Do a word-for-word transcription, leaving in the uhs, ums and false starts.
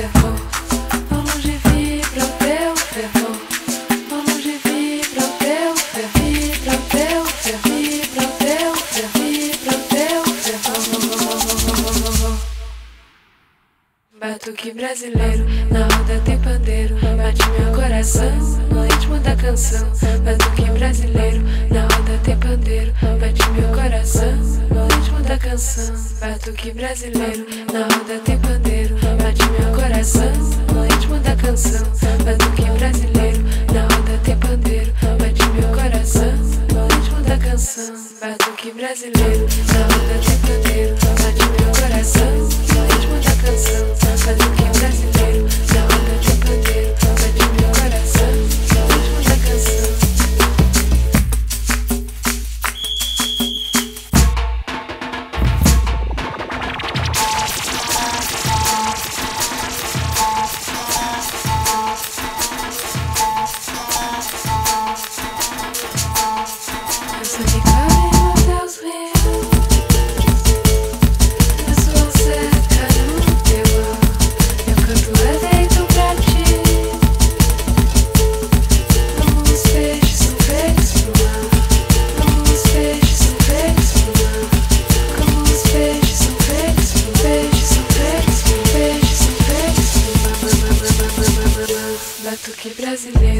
fervor. Ao longe vibra o teu fervor. Ao longe vibra o teu fervor. Vibra o teu fervor. Vibra o teu fervor. Vibra o teu fervor. Batuque brasileiro, na roda tem pandeiro. Bate meu coração no ritmo da canção. Batuque brasileiro, na roda tem pandeiro. Bate meu coração no ritmo da canção. Batuque brasileiro, na roda tem pandeiro. Bate meu coração no ritmo da canção. Batuque brasileiro, na roda tem pandeiro. Bate meu coração no ritmo da canção. Batuque brasileiro, na roda tem pandeiro. Bate meu coração no ritmo da canção. Batuque brasileiro, na roda tem pandeiro. Bate meu coração no ritmo da canção. Eu sou de carne no teus rios. Eu sou cerca no teu ar. Eu canto lá dentro pra ti. Como os peixes são feitos pro mar. Como os peixes são feitos pro mar. Como os peixes são feitos pro peixes são feitos pro peixes são feitos pro mar. Batuque brasileiro.